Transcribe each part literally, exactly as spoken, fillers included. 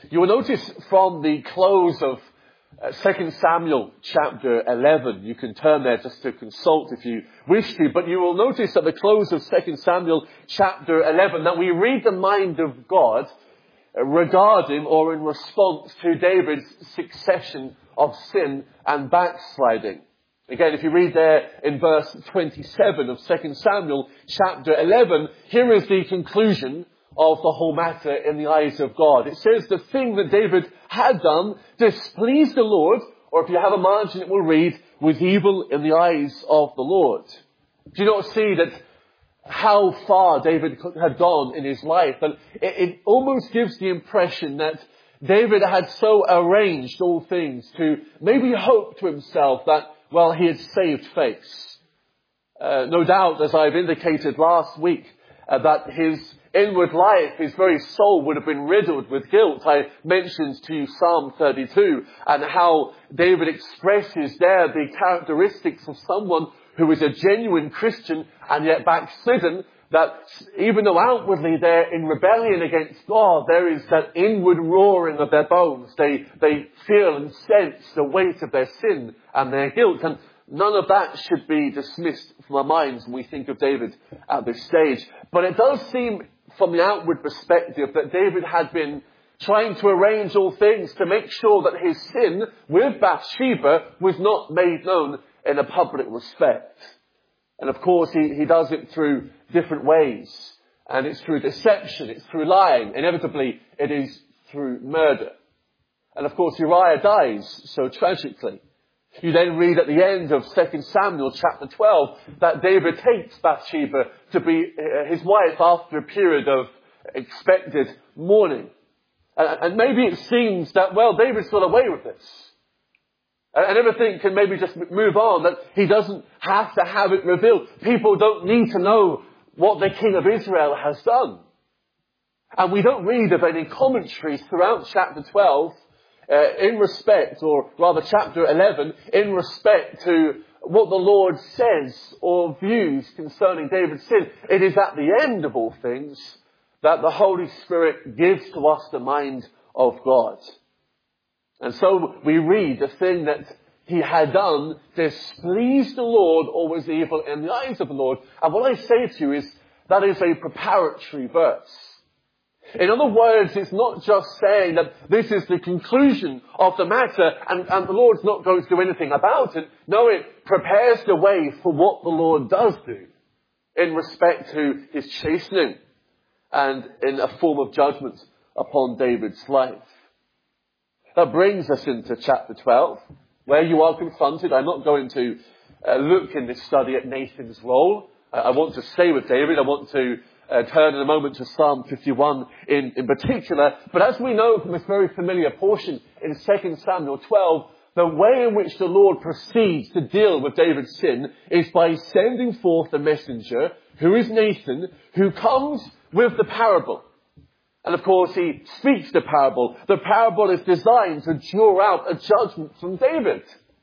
You will notice from the close of uh, Second Samuel chapter eleven, you can turn there just to consult if you wish to, but you will notice at the close of Second Samuel chapter eleven that we read the mind of God uh, regarding or in response to David's succession of sin and backsliding. Again, if you read there in verse twenty-seven of Second Samuel chapter eleven, here is the conclusion of the whole matter in the eyes of God. It says the thing that David had done displeased the Lord, or if you have a margin it will read, was evil in the eyes of the Lord. Do you not see that how far David had gone in his life? And it, it almost gives the impression that David had so arranged all things to maybe hope to himself that, well, he had saved face. Uh, no doubt, as I've indicated last week, uh, that his inward life, his very soul would have been riddled with guilt. I mentioned to you Psalm thirty-two and how David expresses there the characteristics of someone who is a genuine Christian and yet backslidden, that even though outwardly they're in rebellion against God, there is that inward roaring of their bones. They, they feel and sense the weight of their sin and their guilt. And none of that should be dismissed from our minds when we think of David at this stage. But it does seem from the outward perspective that David had been trying to arrange all things to make sure that his sin with Bathsheba was not made known in a public respect. And of course he, he does it through different ways. And it's through deception, it's through lying. Inevitably it is through murder. And of course Uriah dies so tragically. You then read at the end of Second Samuel chapter twelve that David takes Bathsheba to be his wife after a period of expected mourning. And maybe it seems that, well, David's got away with this. And everything can maybe just move on, that he doesn't have to have it revealed. People don't need to know what the king of Israel has done. And we don't read of any commentaries throughout chapter twelve Uh, in respect, or rather chapter eleven, in respect to what the Lord says or views concerning David's sin. It is at the end of all things that the Holy Spirit gives to us the mind of God. And so we read the thing that he had done displeased the Lord or was evil in the eyes of the Lord. And what I say to you is that is a preparatory verse. In other words, it's not just saying that this is the conclusion of the matter and, and the Lord's not going to do anything about it. No, it prepares the way for what the Lord does do in respect to his chastening and in a form of judgment upon David's life. That brings us into chapter twelve, where you are confronted. I'm not going to uh, look in this study at Nathan's role. Uh, I want to stay with David. I want to Uh, turn in a moment to Psalm fifty-one in, in particular. But as we know from this very familiar portion in Second Samuel twelve, the way in which the Lord proceeds to deal with David's sin is by sending forth a messenger, who is Nathan, who comes with the parable. And of course he speaks the parable. The parable is designed to draw out a judgment from David.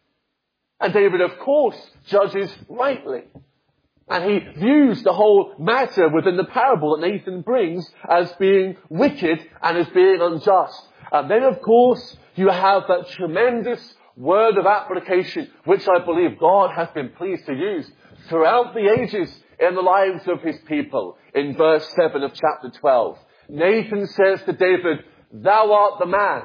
And David, of course, judges rightly. And he views the whole matter within the parable that Nathan brings as being wicked and as being unjust. And then, of course, you have that tremendous word of application, which I believe God has been pleased to use throughout the ages in the lives of his people. In verse seven of chapter twelve, Nathan says to David, "Thou art the man."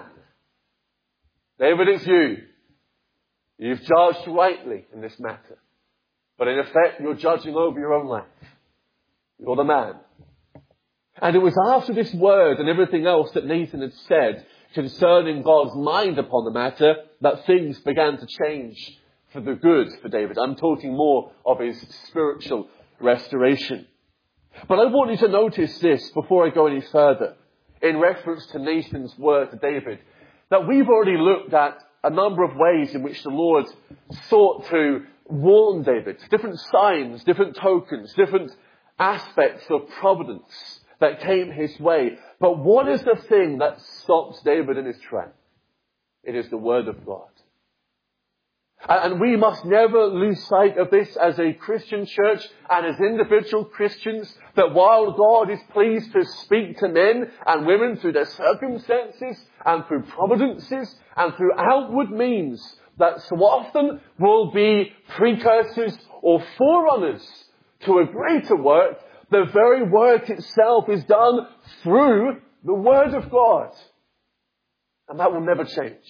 David, it's you. You've judged rightly in this matter. But in effect, you're judging over your own life. You're the man. And it was after this word and everything else that Nathan had said concerning God's mind upon the matter that things began to change for the good for David. I'm talking more of his spiritual restoration. But I want you to notice this before I go any further in reference to Nathan's word to David, that we've already looked at a number of ways in which the Lord sought to warn David, different signs, different tokens, different aspects of providence that came his way. But what is the thing that stops David in his track? It is the word of God. And we must never lose sight of this as a Christian church and as individual Christians, that while God is pleased to speak to men and women through their circumstances and through providences and through outward means, that so often will be precursors or forerunners to a greater work, the very work itself is done through the Word of God. And that will never change.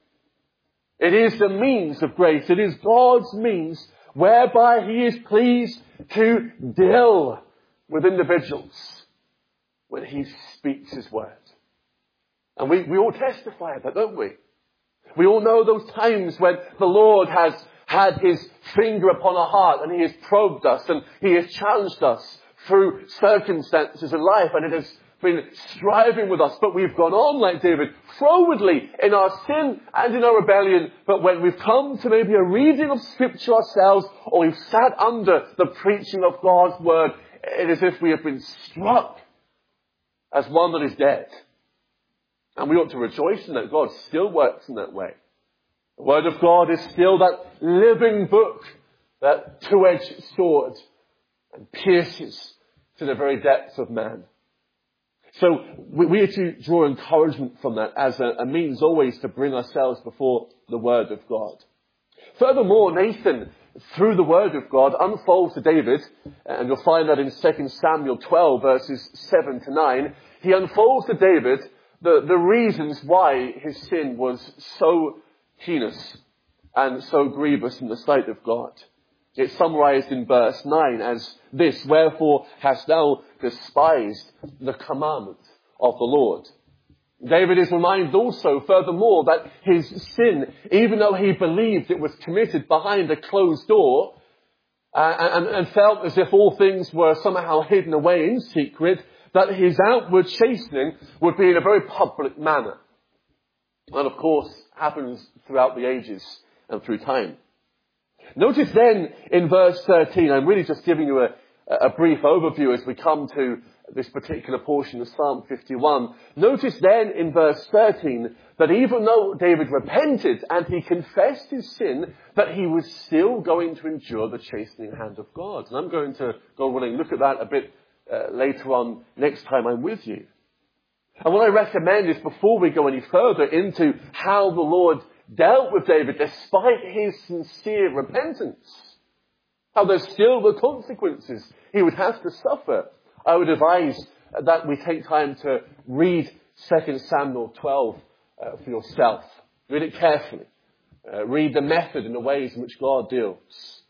It is the means of grace. It is God's means whereby He is pleased to deal with individuals when He speaks His word. And we, we all testify of that, don't we? We all know those times when the Lord has had His finger upon our heart and He has probed us and He has challenged us through circumstances in life, and it has been striving with us, but we've gone on like David, frowardly in our sin and in our rebellion. But when we've come to maybe a reading of Scripture ourselves, or we've sat under the preaching of God's Word, it is as if we have been struck as one that is dead. And we ought to rejoice in that God still works in that way. The Word of God is still that living book, that two-edged sword, and pierces to the very depths of man. So we, we are to draw encouragement from that as a, a means always to bring ourselves before the Word of God. Furthermore, Nathan, through the Word of God, unfolds to David, and you'll find that in Second Samuel twelve, verses seven to nine, he unfolds to David the, the reasons why his sin was so heinous and so grievous in the sight of God. It's summarized in verse nine as this: "Wherefore hast thou despised the commandment of the Lord?" David is reminded also, furthermore, that his sin, even though he believed it was committed behind a closed door, uh, and, and felt as if all things were somehow hidden away in secret, that his outward chastening would be in a very public manner. And of course, happens throughout the ages and through time. Notice then in verse thirteen, I'm really just giving you a, a brief overview as we come to this particular portion of Psalm fifty-one. Notice then in verse thirteen that even though David repented and he confessed his sin, that he was still going to endure the chastening hand of God. And I'm going to, God willing, look at that a bit uh, later on next time I'm with you. And what I recommend is, before we go any further into how the Lord dealt with David despite his sincere repentance, how there's still the consequences he would have to suffer, I would advise that we take time to read Second Samuel twelve uh, for yourself. Read it carefully. Uh, read the method and the ways in which God deals.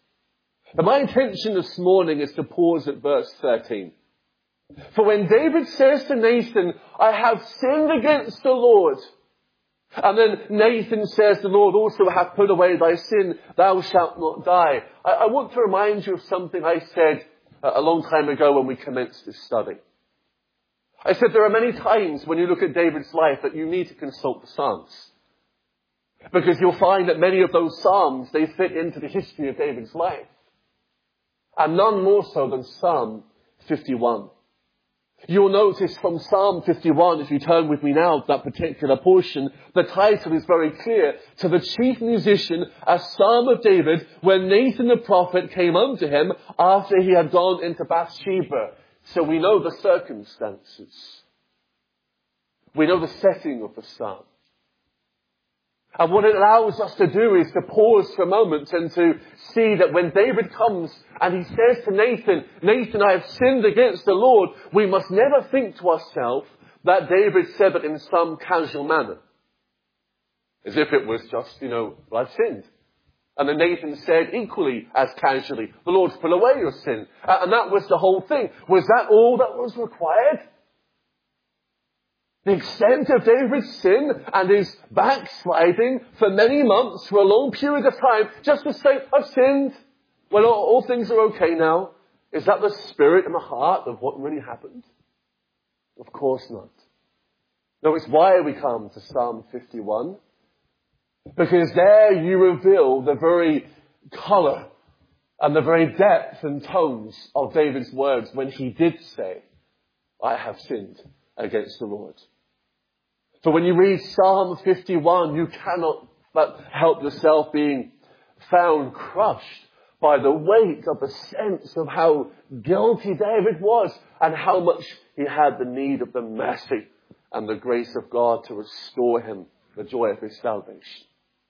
But my intention this morning is to pause at verse thirteen. For when David says to Nathan, "I have sinned against the Lord," and then Nathan says, "The Lord also hath put away thy sin, thou shalt not die." I, I want to remind you of something I said a long time ago when we commenced this study. I said there are many times when you look at David's life that you need to consult the Psalms. Because you'll find that many of those Psalms, they fit into the history of David's life. And none more so than Psalm fifty-one. You'll notice from Psalm fifty-one, if you turn with me now to that particular portion, the title is very clear: "To the chief musician, a psalm of David, when Nathan the prophet came unto him after he had gone into Bathsheba." So we know the circumstances. We know the setting of the psalm. And what it allows us to do is to pause for a moment and to see that when David comes and he says to Nathan, "Nathan, I have sinned against the Lord," we must never think to ourselves that David said it in some casual manner. As if it was just, you know, well, I've sinned. And then Nathan said equally as casually, "The Lord's put away your sin." Uh, and that was the whole thing. Was that all that was required? The extent of David's sin and his backsliding for many months, for a long period of time, just to say, "I've sinned. Well, all, all things are okay now." Is that the spirit and the heart of what really happened? Of course not. No, it's why we come to Psalm fifty-one. Because there you reveal the very colour and the very depth and tones of David's words when he did say, "I have sinned against the Lord." For when you read Psalm fifty-one, you cannot but help yourself being found crushed by the weight of the sense of how guilty David was and how much he had the need of the mercy and the grace of God to restore him the joy of his salvation.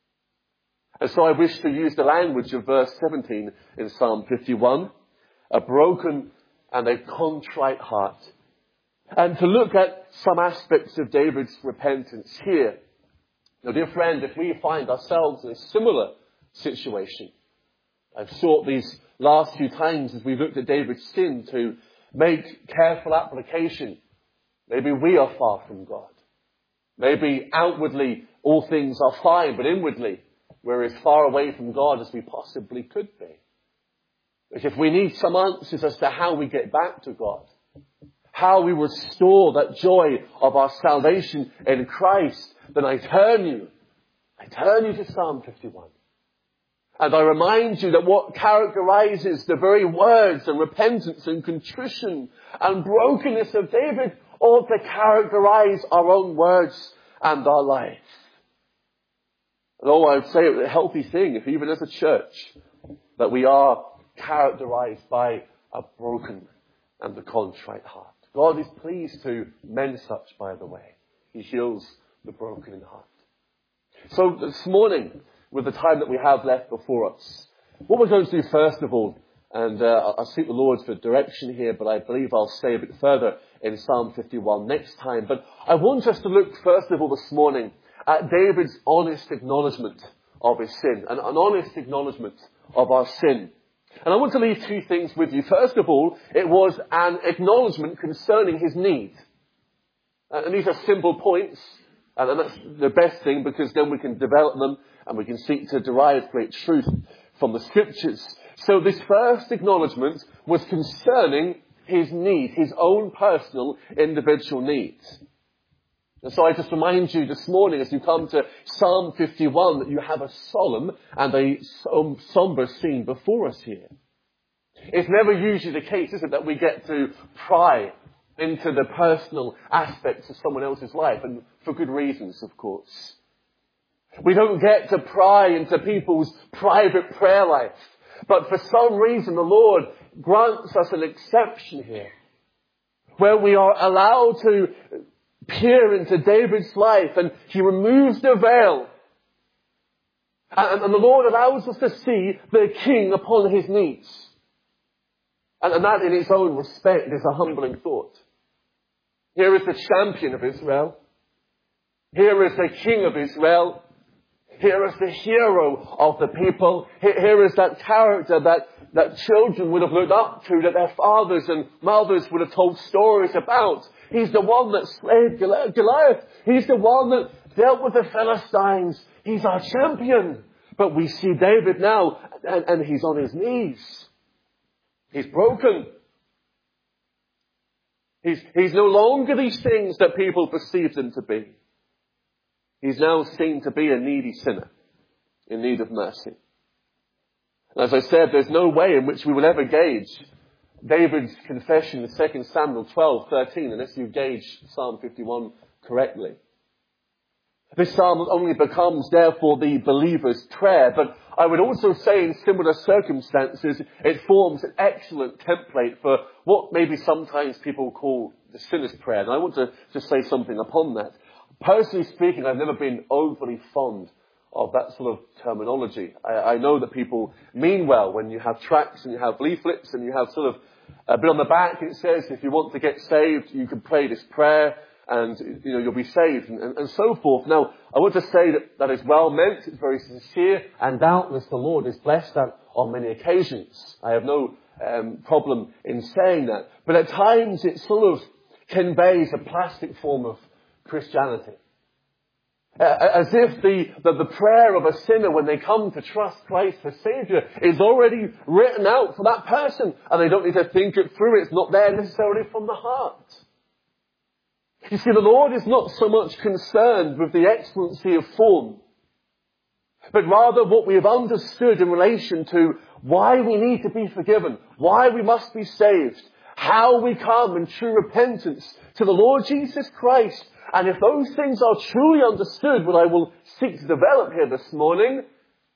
And so I wish to use the language of verse seventeen in Psalm fifty-one, a broken and a contrite heart, and to look at some aspects of David's repentance here. Now, dear friend, if we find ourselves in a similar situation, I've sought these last few times as we've looked at David's sin to make careful application. Maybe we are far from God. Maybe outwardly all things are fine, but inwardly we're as far away from God as we possibly could be. But if we need some answers as to how we get back to God, how we restore that joy of our salvation in Christ, then I turn you, I turn you to Psalm fifty-one. And I remind you that what characterizes the very words and repentance and contrition and brokenness of David ought to characterize our own words and our life. And oh, I would say it's a healthy thing, if even as a church, that we are characterized by a broken and a contrite heart. God is pleased to mend such, by the way. He heals the broken in heart. So this morning, with the time that we have left before us, what we're going to do first of all, and uh, I'll seek the Lord for direction here, but I believe I'll stay a bit further in Psalm fifty-one next time. But I want us to look first of all this morning at David's honest acknowledgement of his sin, an, an honest acknowledgement of our sin. And I want to leave two things with you. First of all, it was an acknowledgement concerning his need. And these are simple points, and that's the best thing, because then we can develop them and we can seek to derive great truth from the Scriptures. So this first acknowledgement was concerning his need, his own personal individual needs. And so I just remind you this morning as you come to Psalm fifty-one that you have a solemn and a somber scene before us here. It's never usually the case, is it, that we get to pry into the personal aspects of someone else's life, and for good reasons, of course. We don't get to pry into people's private prayer life, but for some reason the Lord grants us an exception here, where we are allowed to peer into David's life, and he removes the veil. And, and the Lord allows us to see the king upon his knees. And, and that in its own respect is a humbling thought. Here is the champion of Israel. Here is the king of Israel. Here is the hero of the people. Here, here is that character that, that children would have looked up to, that their fathers and mothers would have told stories about. He's the one that slayed Goliath. He's the one that dealt with the Philistines. He's our champion. But we see David now, and, and he's on his knees. He's broken. He's, he's no longer these things that people perceive him to be. He's now seen to be a needy sinner in need of mercy. And as I said, there's no way in which we will ever gauge David's confession in Second Samuel twelve thirteen unless you gauge Psalm fifty-one correctly. This psalm only becomes, therefore, the believer's prayer, but I would also say in similar circumstances, it forms an excellent template for what maybe sometimes people call the sinner's prayer. And I want to just say something upon that. Personally speaking, I've never been overly fond of that sort of terminology. I, I know that people mean well when you have tracts and you have leaflets and you have sort of a bit on the back. It says if you want to get saved, you can pray this prayer and you know you'll be saved and, and, and so forth. Now, I want to say that that is well meant. It's very sincere, and doubtless the Lord has blessed that on many occasions. I have no um, problem in saying that. But at times it sort of conveys a plastic form of Christianity. Uh, as if the, the, the prayer of a sinner when they come to trust Christ as Saviour is already written out for that person and they don't need to think it through. It's not there necessarily from the heart. You see, the Lord is not so much concerned with the excellency of form, but rather what we have understood in relation to why we need to be forgiven, why we must be saved, how we come in true repentance to the Lord Jesus Christ. And if those things are truly understood, what I will seek to develop here this morning,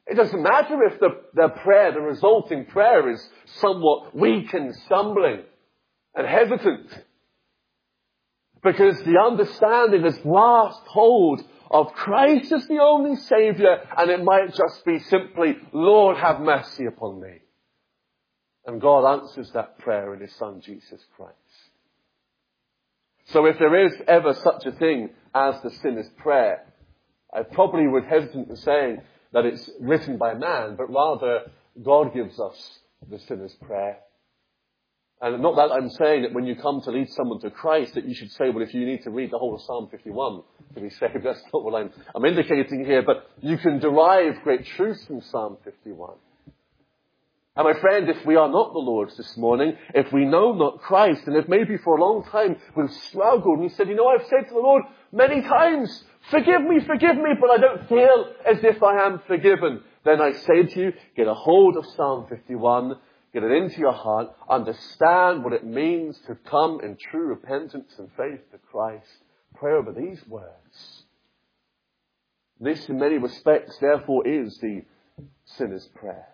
It doesn't matter if the, the prayer, the resulting prayer is somewhat weak and stumbling and hesitant. Because the understanding has grasped hold of Christ as the only Saviour, and it might just be simply, Lord, have mercy upon me. And God answers that prayer in His Son, Jesus Christ. So if there is ever such a thing as the sinner's prayer, I probably would hesitate in saying that it's written by man, but rather God gives us the sinner's prayer. And not that I'm saying that when you come to lead someone to Christ that you should say, well, if you need to read the whole of Psalm fifty-one to be saved, that's not what I'm, I'm indicating here, but you can derive great truths from Psalm fifty-one. And my friend, if we are not the Lord's this morning, if we know not Christ, and if maybe for a long time we've struggled and you said, you know, I've said to the Lord many times, forgive me, forgive me, but I don't feel as if I am forgiven, then I say to you, get a hold of Psalm fifty-one, get it into your heart, understand what it means to come in true repentance and faith to Christ. Pray over these words. This, in many respects, therefore, is the sinner's prayer.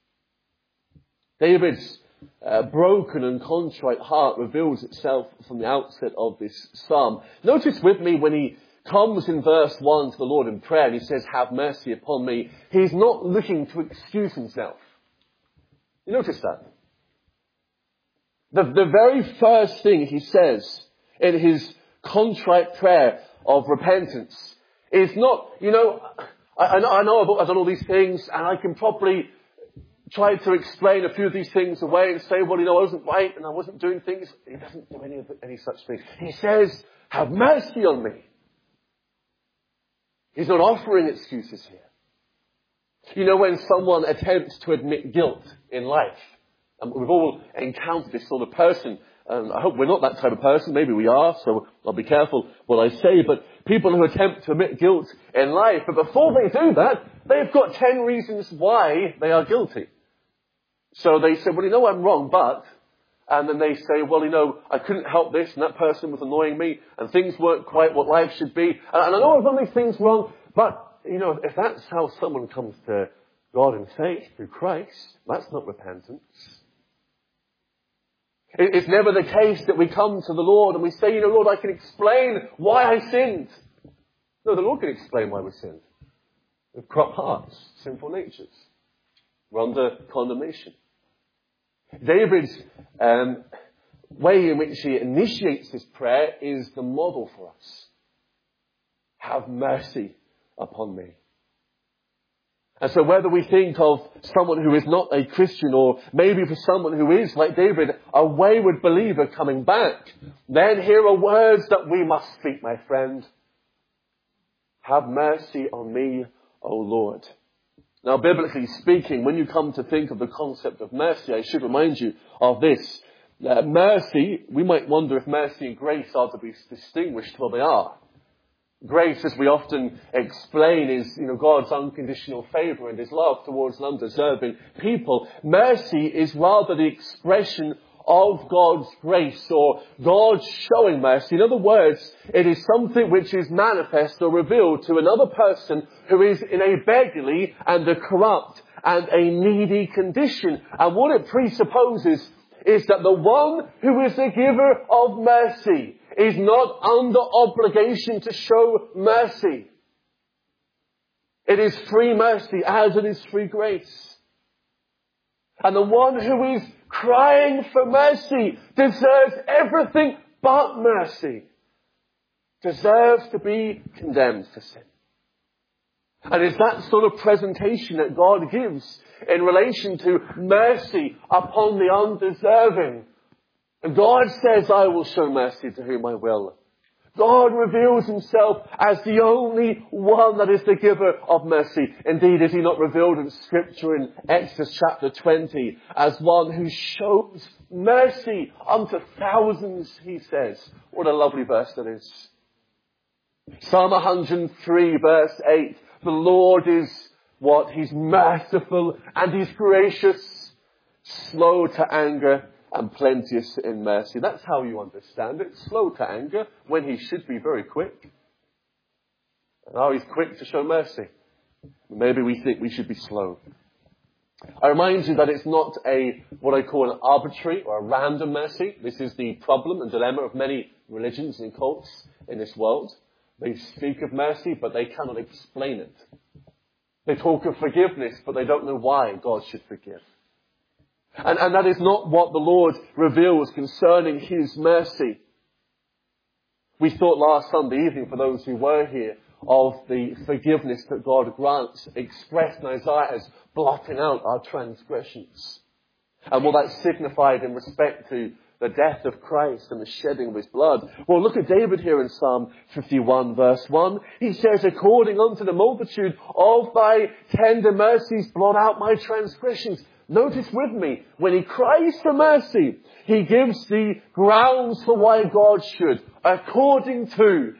David's uh, broken and contrite heart reveals itself from the outset of this psalm. Notice with me when he comes in verse one to the Lord in prayer and he says, have mercy upon me. He's not looking to excuse himself. You notice that? The, the very first thing he says in his contrite prayer of repentance is not, you know, I, I know I've, I've done all these things and I can probably try to explain a few of these things away and say, well, you know, I wasn't right and I wasn't doing things. He doesn't do any of the, any such things. He says, have mercy on me. He's not offering excuses here. You know, when someone attempts to admit guilt in life, and we've all encountered this sort of person, and I hope we're not that type of person, maybe we are, so I'll be careful what I say, but people who attempt to admit guilt in life, but before they do that, they've got ten reasons why they are guilty. So they say, well, you know, I'm wrong, but, and then they say, well, you know, I couldn't help this, and that person was annoying me, and things weren't quite what life should be, and I know I've done these things wrong, but you know, if that's how someone comes to God in faith through Christ, that's not repentance. It's never the case that we come to the Lord and we say, you know, Lord, I can explain why I sinned. No, the Lord can explain why we sinned. We've corrupt hearts, sinful natures. We're under condemnation. David's um, way in which he initiates his prayer is the model for us. Have mercy upon me. And so whether we think of someone who is not a Christian or maybe for someone who is, like David, a wayward believer coming back, then here are words that we must speak, my friend. Have mercy on me, O Lord. Now, biblically speaking, when you come to think of the concept of mercy, I should remind you of this. Uh, mercy, we might wonder if mercy and grace are to be distinguished. Well, they are. Grace, as we often explain, is, you know, God's unconditional favour and His love towards an undeserving people. Mercy is rather the expression of God's grace or God showing mercy. In other words, it is something which is manifest or revealed to another person who is in a beggarly and a corrupt and a needy condition. And what it presupposes is that the one who is the giver of mercy is not under obligation to show mercy. It is free mercy as it is free grace. And the one who is crying for mercy deserves everything but mercy. Deserves to be condemned for sin. And it's that sort of presentation that God gives in relation to mercy upon the undeserving. And God says, I will show mercy to whom I will. God reveals Himself as the only one that is the giver of mercy. Indeed, is He not revealed in Scripture in Exodus chapter twenty as one who shows mercy unto thousands, He says. What a lovely verse that is. Psalm one hundred three verse eight. The Lord is what? He's merciful and He's gracious, slow to anger and plenteous in mercy. That's how you understand it. Slow to anger when He should be very quick. And now He's quick to show mercy. Maybe we think we should be slow. I remind you that it's not a, what I call an arbitrary or a random mercy. This is the problem and dilemma of many religions and cults in this world. They speak of mercy, but they cannot explain it. They talk of forgiveness, but they don't know why God should forgive. And, and that is not what the Lord reveals concerning His mercy. We thought last Sunday evening, for those who were here, of the forgiveness that God grants, expressed in Isaiah as blotting out our transgressions. And what that signified in respect to the death of Christ and the shedding of His blood. Well, look at David here in Psalm fifty-one, verse one. He says, according unto the multitude of thy tender mercies, blot out my transgressions. Notice with me, when he cries for mercy, he gives the grounds for why God should, according to.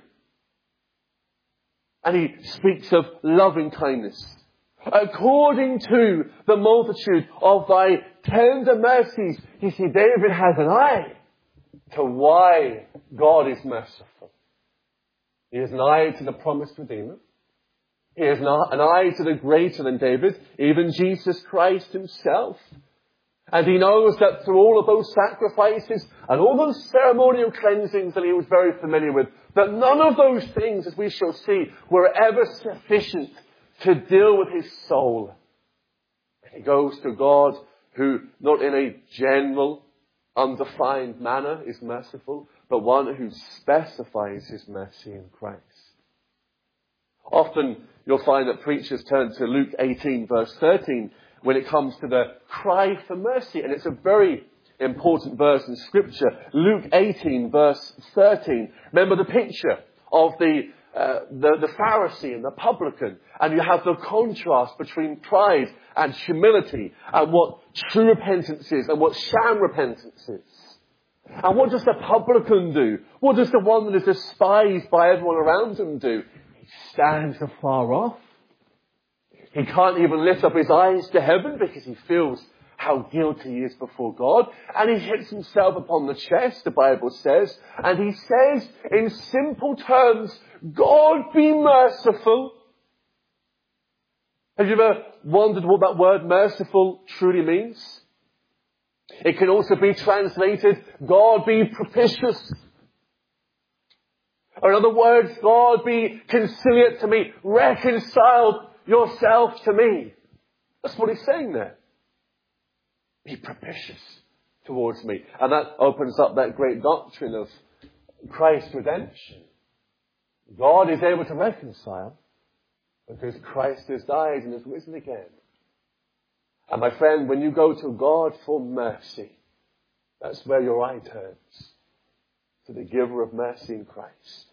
And he speaks of loving kindness. According to the multitude of thy tender mercies. You see, David has an eye to why God is merciful. He has an eye to the promised Redeemer. He has an eye to the greater than David, even Jesus Christ Himself. And he knows that through all of those sacrifices and all those ceremonial cleansings that he was very familiar with, that none of those things, as we shall see, were ever sufficient to deal with his soul. He goes to God who, not in a general, undefined manner, is merciful, but one who specifies His mercy in Christ. Often you'll find that preachers turn to Luke eighteen, verse thirteen, when it comes to the cry for mercy. And it's a very important verse in Scripture. Luke eighteen, verse thirteen. Remember the picture of the, uh, the, the Pharisee and the publican. And you have the contrast between pride and humility, and what true repentance is and what sham repentance is. And what does the publican do? What does the one that is despised by everyone around him do? He stands afar off. He can't even lift up his eyes to heaven because he feels how guilty he is before God. And he hits himself upon the chest, the Bible says. And he says in simple terms, God be merciful. Have you ever wondered what that word merciful truly means? It can also be translated, God be propitious. Or in other words, God be conciliate to me. Reconcile yourself to me. That's what he's saying there. Be propitious towards me. And that opens up that great doctrine of Christ's redemption. God is able to reconcile because Christ has died and has risen again. And my friend, when you go to God for mercy, that's where your eye turns. To the giver of mercy in Christ.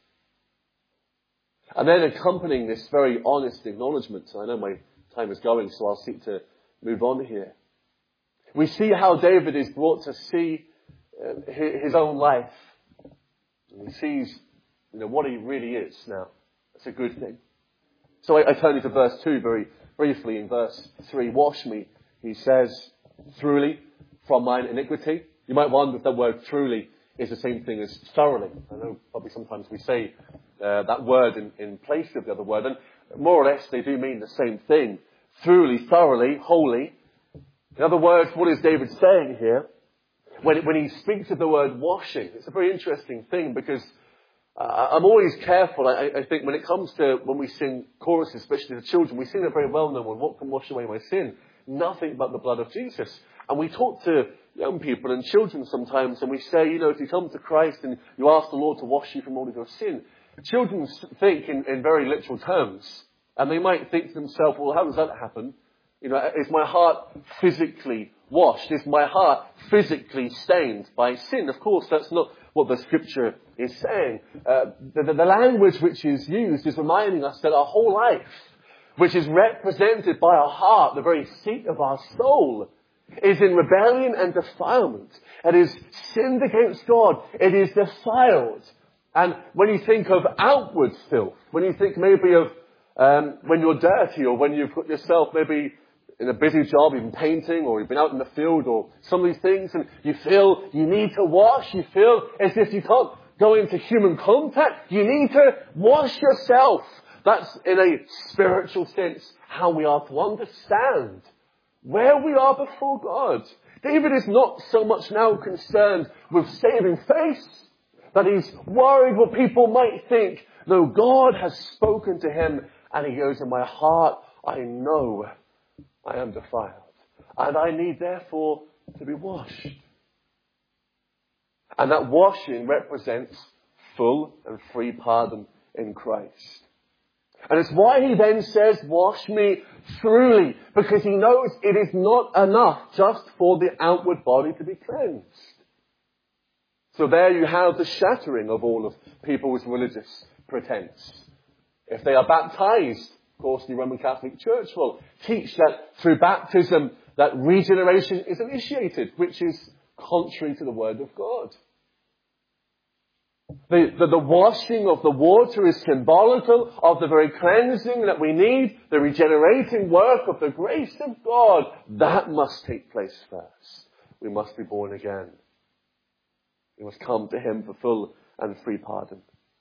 And then accompanying this very honest acknowledgement, I know my time is going, so I'll seek to move on here. We see how David is brought to see uh, his own life. And he sees, you know, what he really is now. That's a good thing. So I, I turn you to verse two very briefly. In verse three, wash me, he says, truly from mine iniquity. You might wonder if the word truly is the same thing as thoroughly. I know probably sometimes we say uh, that word in, in place of the other word, and more or less they do mean the same thing. Truly, thoroughly, wholly. In other words, what is David saying here? When, when he speaks of the word washing, it's a very interesting thing because uh, I'm always careful. I, I think when it comes to when we sing choruses, especially the children, we sing a very well-known one, what can wash away my sin? Nothing but the blood of Jesus. And we talk to young people and children sometimes, and we say, you know, if you come to Christ and you ask the Lord to wash you from all of your sin, children think in, in very literal terms. And they might think to themselves, well, how does that happen? You know, is my heart physically washed? Is my heart physically stained by sin? Of course, that's not what the Scripture is saying. Uh, the, the language which is used is reminding us that our whole life, which is represented by our heart, the very seat of our soul, is in rebellion and defilement. It is sinned against God. It is defiled. And when you think of outward filth, when you think maybe of um, when you're dirty, or when you've got yourself maybe in a busy job, you've been painting, or you've been out in the field, or some of these things, and you feel you need to wash, you feel as if you can't go into human contact, you need to wash yourself that's in a spiritual sense how we are to understand where we are before God. David is not so much now concerned with saving face that he's worried what people might think. No, God has spoken to him and he goes, in my heart, I know I am defiled. And I need therefore to be washed. And that washing represents full and free pardon in Christ. And it's why he then says, wash me thoroughly, because he knows it is not enough just for the outward body to be cleansed. So there you have the shattering of all of people's religious pretense. If they are baptized, of course the Roman Catholic Church will teach that through baptism that regeneration is initiated, which is contrary to the Word of God. The, the, the washing of the water is symbolical of the very cleansing that we need, the regenerating work of the grace of God. That must take place first. We must be born again. We must come to him for full and free pardon.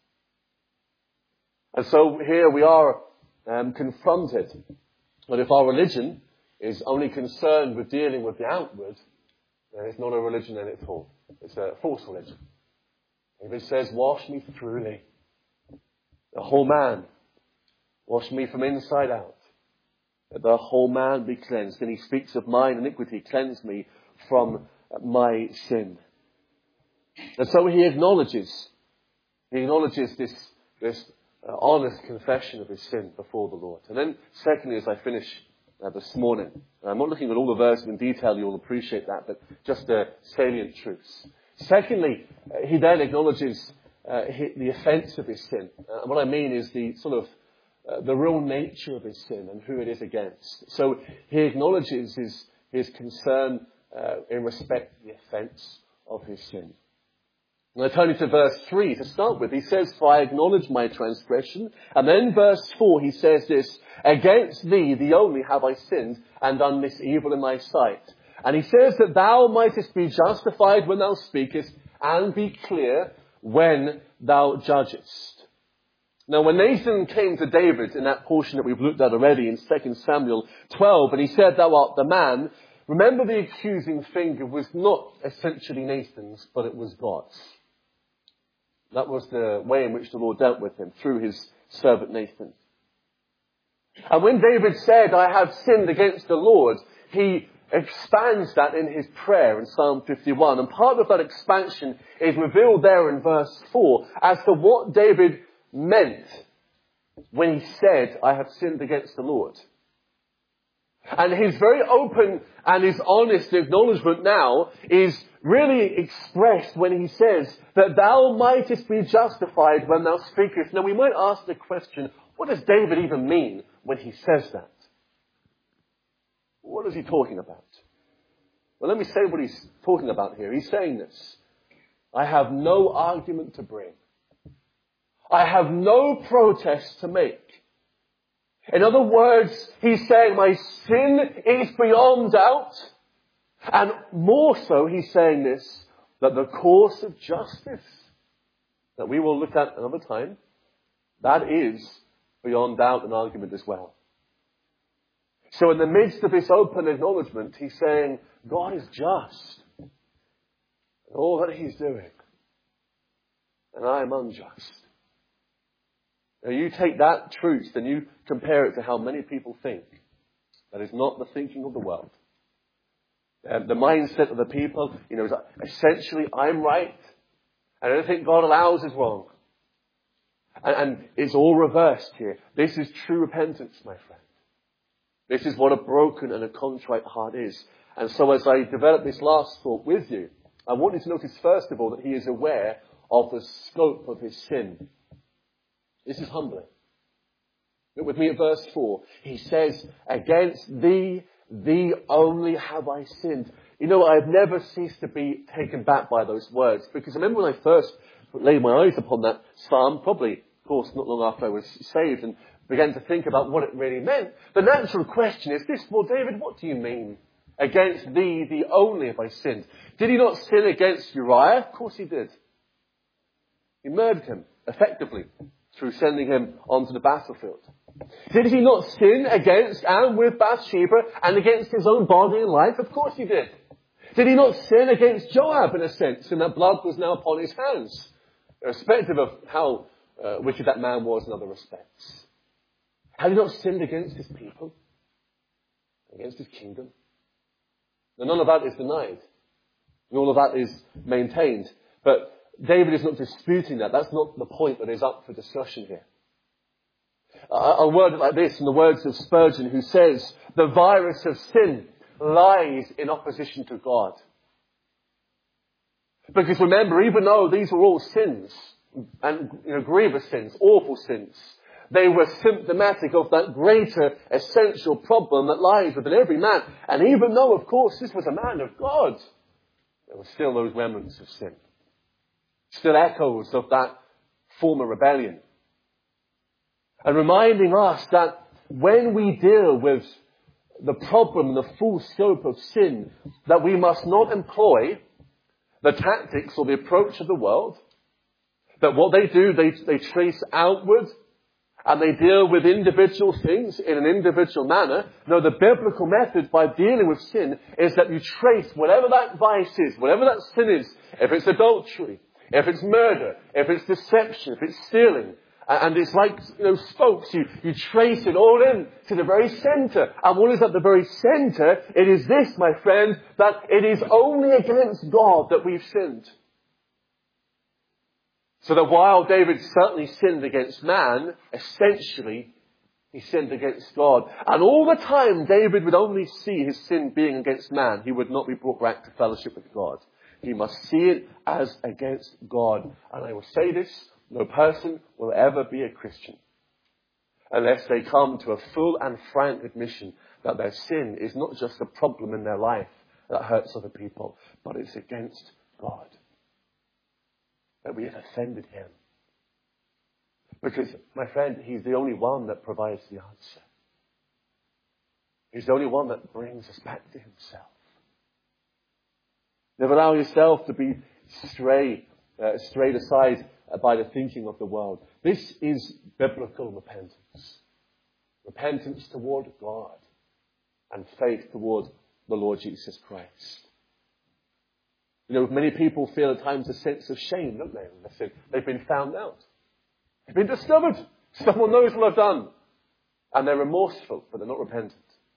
And so here we are um, confronted that if our religion is only concerned with dealing with the outward, then it's not a religion in at all. It's a false religion. David says, wash me thoroughly. The whole man. Wash me from inside out. That the whole man be cleansed. And he speaks of mine iniquity. Cleanse me from my sin. And so he acknowledges, he acknowledges this, this uh, honest confession of his sin before the Lord. And then secondly, as I finish uh, this morning, I'm not looking at all the verses in detail, you'll appreciate that, but just the salient truths. Secondly, uh, he then acknowledges uh, he, the offence of his sin. Uh, what I mean is the sort of uh, the real nature of his sin and who it is against. So he acknowledges his, his concern uh, in respect to the offence of his sin. And I turn to verse three to start with. He says, for I acknowledge my transgression. And then verse four, he says this, against thee, the only, have I sinned and done this evil in thy sight. And he says that thou mightest be justified when thou speakest and be clear when thou judgest. Now when Nathan came to David in that portion that we've looked at already in Second Samuel twelve, and he said, thou art the man, remember the accusing finger was not essentially Nathan's, but it was God's. That was the way in which the Lord dealt with him, through his servant Nathan. And when David said, I have sinned against the Lord, he expands that in his prayer in Psalm fifty-one. And part of that expansion is revealed there in verse four as to what David meant when he said, I have sinned against the Lord. And his very open and his honest acknowledgement now is really expressed when he says that thou mightest be justified when thou speakest. Now we might ask the question, what does David even mean when he says that? What is he talking about? Well, let me say what he's talking about here. He's saying this. I have no argument to bring. I have no protest to make. In other words, he's saying my sin is beyond doubt. And more so, he's saying this, that the course of justice that we will look at another time, that is beyond doubt an argument as well. So in the midst of this open acknowledgement, he's saying, God is just in all that he's doing. And I am unjust. Now you take that truth and you compare it to how many people think. That is not the thinking of the world. Um, the mindset of the people, you know, is essentially I'm right and anything God allows is wrong. And, and it's all reversed here. This is true repentance, my friend. This is what a broken and a contrite heart is. And so as I develop this last thought with you, I want you to notice first of all that he is aware of the scope of his sin. This is humbling. Look with me at verse four. He says, against thee, thee only have I sinned. You know, I've never ceased to be taken back by those words. Because I remember when I first laid my eyes upon that psalm, probably, of course, not long after I was saved, and began to think about what it really meant. The natural question is this, well, David, what do you mean? Against thee, thee only have I sinned. Did he not sin against Uriah? Of course he did. He murdered him, effectively, through sending him onto the battlefield. Did he not sin against and with Bathsheba and against his own body and life? Of course he did. Did he not sin against Joab in a sense, and that blood was now upon his hands, irrespective of how uh, wicked that man was in other respects? Had he not sinned against his people, against his kingdom? Now, none of that is denied. All of that is maintained. But David is not disputing that. That's not the point that is up for discussion here. A, a word like this in the words of Spurgeon, who says, the virus of sin lies in opposition to God. Because remember, even though these were all sins, and you know, grievous sins, awful sins, they were symptomatic of that greater essential problem that lies within every man. And even though, of course, this was a man of God, there were still those remnants of sin. Still echoes of that former rebellion. And reminding us that when we deal with the problem, the full scope of sin, that we must not employ the tactics or the approach of the world, that what they do, they, they trace outward, and they deal with individual things in an individual manner. No, the biblical method by dealing with sin is that you trace whatever that vice is, whatever that sin is, if it's adultery, if it's murder, if it's deception, if it's stealing, and it's like, you know, spokes, you, you trace it all in to the very center. And what is at the very center? It is this, my friend, that it is only against God that we've sinned. So that while David certainly sinned against man, essentially, he sinned against God. And all the time, David would only see his sin being against man. He would not be brought back to fellowship with God. He must see it as against God. And I will say this, no person will ever be a Christian unless they come to a full and frank admission that their sin is not just a problem in their life that hurts other people, but it's against God. That we have offended him. Because, my friend, he's the only one that provides the answer. He's the only one that brings us back to himself. Never allow yourself to be stray, uh, strayed aside by the thinking of the world. This is biblical repentance. Repentance toward God and faith toward the Lord Jesus Christ. You know, many people feel at times a sense of shame, don't they? Listen, they've been found out. They've been discovered. Someone knows what I've done. And they're remorseful, but they're not repentant.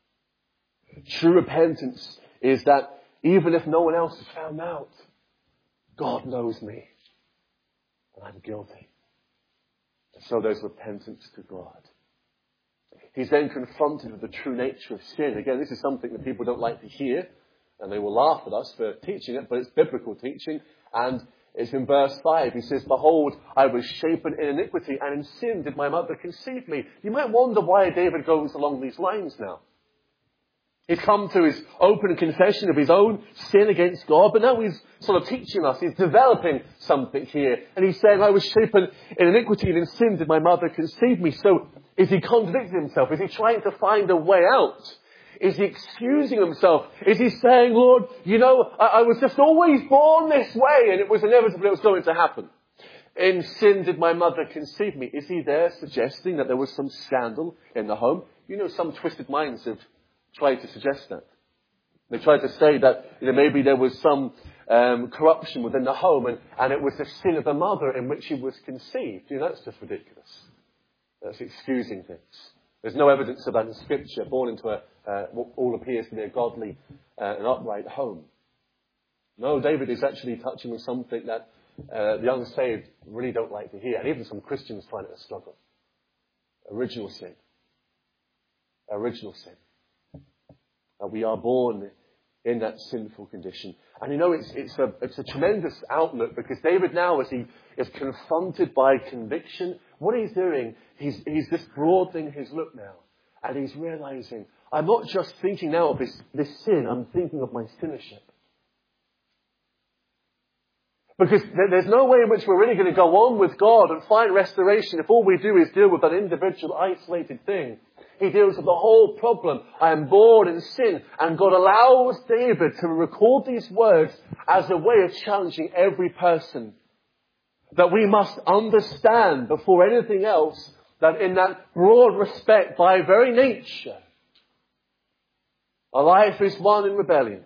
True repentance is that even if no one else has found out, God knows me. And I'm guilty. And so there's repentance to God. He's then confronted with the true nature of sin. Again, this is something that people don't like to hear. And they will laugh at us for teaching it, but it's biblical teaching. And it's in verse five. He says, behold, I was shapen in iniquity, and in sin did my mother conceive me. You might wonder why David goes along these lines now. He's come to his open confession of his own sin against God, but now he's sort of teaching us. He's developing something here. And he's saying, I was shapen in iniquity, and in sin did my mother conceive me. So is he contradicting himself? Is he trying to find a way out? Is he excusing himself? Is he saying, Lord, you know, I, I was just always born this way and it was inevitable it was going to happen. In sin did my mother conceive me. Is he there suggesting that there was some scandal in the home? You know, some twisted minds have tried to suggest that. They tried to say that, you know, maybe there was some um, corruption within the home and, and it was the sin of the mother in which she was conceived. You know, that's just ridiculous. That's excusing things. There's no evidence of that in Scripture, born into a, uh, what all appears to be a godly uh, and upright home. No, David is actually touching on something that uh, the unsaved really don't like to hear, and even some Christians find it a struggle. Original sin. Original sin. Uh, we are born in that sinful condition. And you know, it's, it's, a, it's a tremendous outlook, because David now, as he is confronted by conviction, what he's doing, he's, he's just broadening his look now. And he's realizing, I'm not just thinking now of this, this sin, I'm thinking of my sinnership. Because th- there's no way in which we're really going to go on with God and find restoration if all we do is deal with that individual isolated thing. He deals with the whole problem. I am born in sin. And God allows David to record these words as a way of challenging every person that we must understand before anything else that in that broad respect, by very nature, our life is one in rebellion.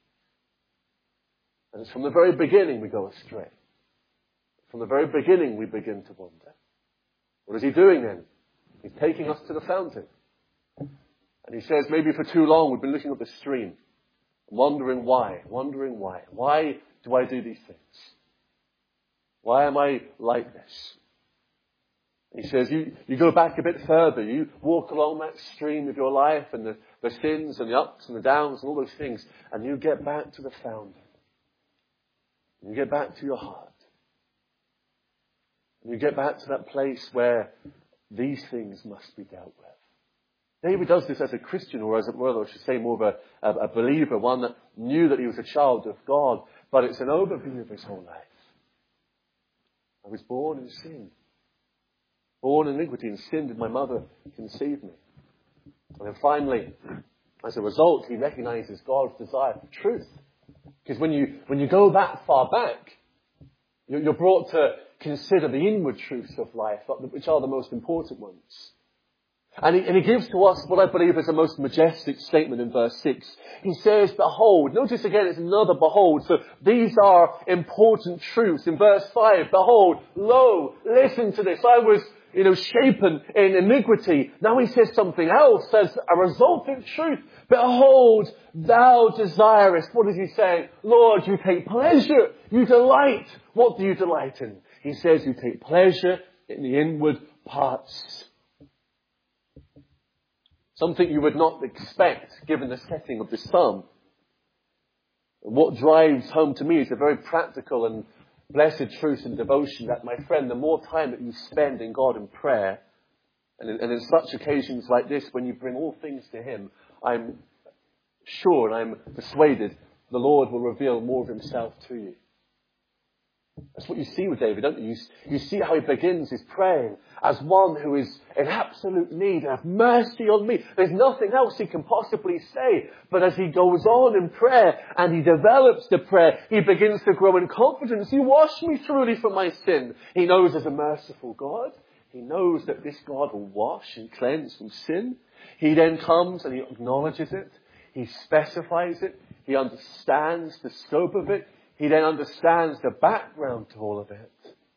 And it's from the very beginning we go astray. From the very beginning we begin to wander. What is he doing then? He's taking us to the fountain. And he says, maybe for too long we've been looking at the stream, wondering why, wondering why. Why do I do these things? Why am I like this? He says, you, you go back a bit further. You walk along that stream of your life and the, the sins and the ups and the downs and all those things. And you get back to the fountain. You get back to your heart. And you get back to that place where these things must be dealt with. David does this as a Christian, or as a, well, I should say more of a, a, a believer, one that knew that he was a child of God. But it's an overview of his whole life. I was born in sin. Born in iniquity, and sin did my mother conceive me. And then finally, as a result, he recognizes God's desire for truth. Because when you, when you go that far back, you're, you're brought to consider the inward truths of life, which are the most important ones. And he, and he gives to us what I believe is a most majestic statement in verse six. He says, behold. Notice again, it's another behold. So these are important truths. In verse five, behold, lo, listen to this. I was, you know, shapen in iniquity. Now he says something else as a result of truth. Behold, thou desirest. What is he saying? Lord, you take pleasure. You delight. What do you delight in? He says you take pleasure in the inward parts. Something you would not expect given the setting of this psalm. What drives home to me is a very practical and blessed truth and devotion that, my friend, the more time that you spend in God in prayer, and in, and in such occasions like this, when you bring all things to Him, I'm sure and I'm persuaded the Lord will reveal more of Himself to you. That's what you see with David, don't you? You, you see how he begins his praying as one who is in absolute need. Have mercy on me. There's nothing else he can possibly say. But as he goes on in prayer and he develops the prayer, he begins to grow in confidence. You wash me thoroughly from my sin. He knows there's a merciful God. He knows that this God will wash and cleanse from sin. He then comes and he acknowledges it. He specifies it. He understands the scope of it. He then understands the background to all of it.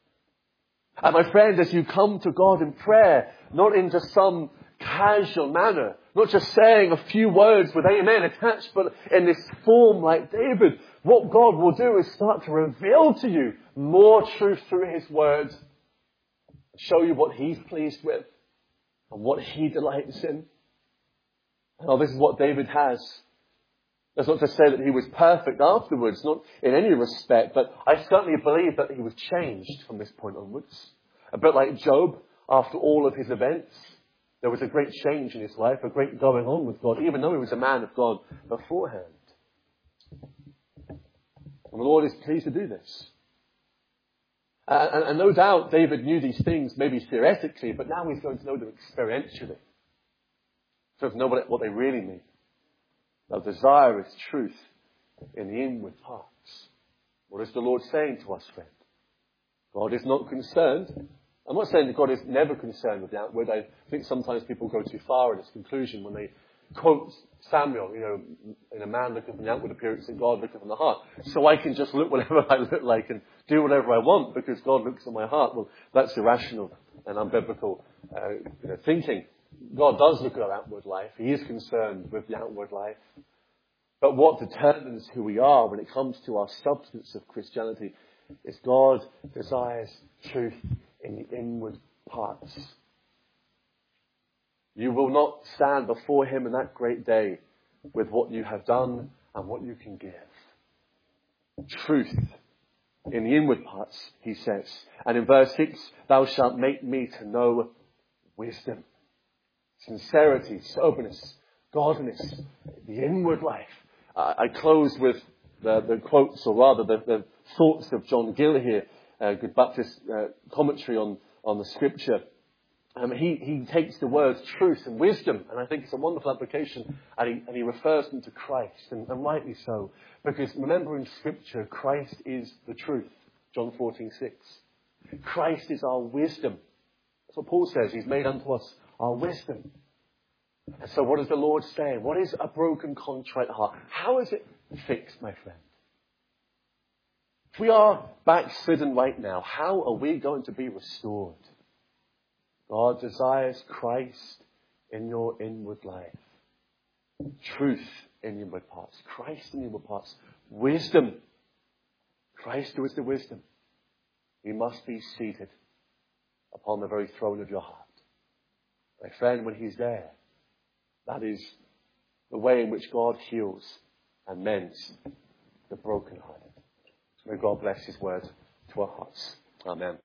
And my friend, as you come to God in prayer, not in just some casual manner, not just saying a few words with amen attached, but in this form like David, what God will do is start to reveal to you more truth through His words, show you what He's pleased with and what He delights in. Now, this is what David has. That's not to say that he was perfect afterwards, not in any respect, but I certainly believe that he was changed from this point onwards. A bit like Job, after all of his events, there was a great change in his life, a great going on with God, even though he was a man of God beforehand. And the Lord is pleased to do this. Uh, and, and no doubt David knew these things, maybe theoretically, but now he's going to know them experientially. So to know what, what they really mean. Thou desirest truth in the inward parts. What is the Lord saying to us, friend? God is not concerned. I'm not saying that God is never concerned with the outward. I think sometimes people go too far in this conclusion when they quote Samuel, you know, in a man looking from the outward appearance and God looking from the heart. So I can just look whatever I look like and do whatever I want because God looks at my heart. Well, that's irrational and unbiblical uh, you know, thinking. God does look at our outward life. He is concerned with the outward life. But what determines who we are when it comes to our substance of Christianity is God desires truth in the inward parts. You will not stand before Him in that great day with what you have done and what you can give. Truth in the inward parts, He says. And in verse six, thou shalt make me to know wisdom. Sincerity, soberness, godliness, the inward life. Uh, I close with the, the quotes, or rather the, the thoughts of John Gill here, uh, good Baptist uh, commentary on, on the scripture. Um, he, he takes the words truth and wisdom, and I think it's a wonderful application, and he, and he refers them to Christ, and, and rightly so. Because remember in scripture, Christ is the truth. John fourteen six. Christ is our wisdom. That's what Paul says. He's made unto us our wisdom. And so what is the Lord saying? What is a broken, contrite heart? How is it fixed, my friend? If we are backslidden right now, how are we going to be restored? God desires Christ in your inward life. Truth in your inward parts. Christ in your inward parts. Wisdom. Christ who is the wisdom. He must be seated upon the very throne of your heart. My friend, when He's there, that is the way in which God heals and mends the brokenhearted. May God bless His word to our hearts. Amen.